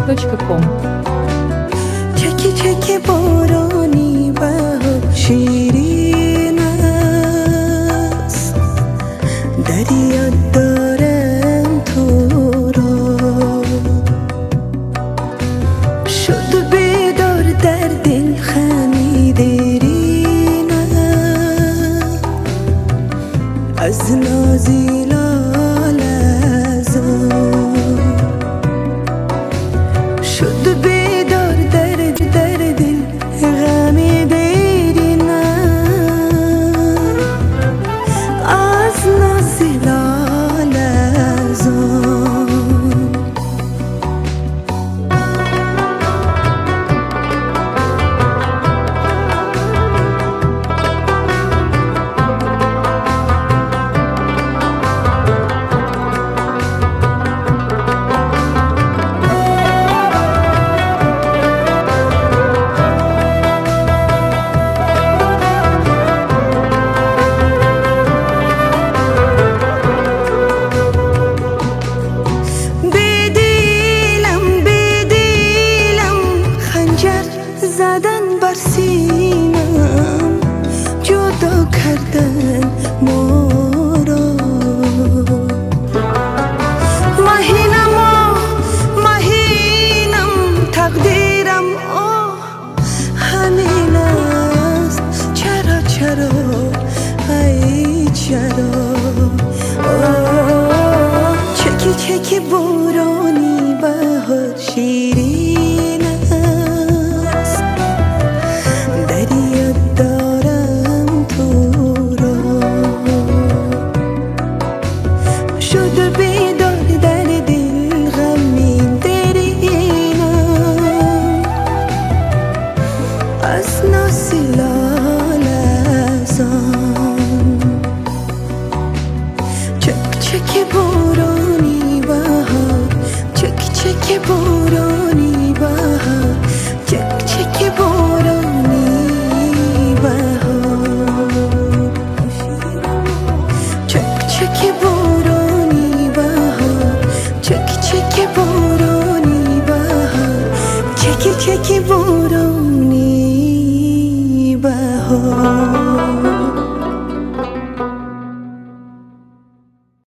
arabmixed.com. چکی چکی بارانی بهار شیرین است، در یاد دارم تو را. شد بیدار در دل خمیدرین از نازی لالزار. شد بیدار در دل غمی دیرینم از نازی لالزار. زدن بر سینم، جدا کردن ما را. مهینم تقدیرم همین است. چرا ای چرا. چکی چکی بارانی بهار شیرین است، در یاد دارم تو را. شد بیدار در دل غمین درینم از نازی لالزار. چکی بارانی بهار، چکی بارانی بهار، چکی بارانی بهار. چکی بارانی بهار، چکی بارانی بهار، چکی بارانی بهار.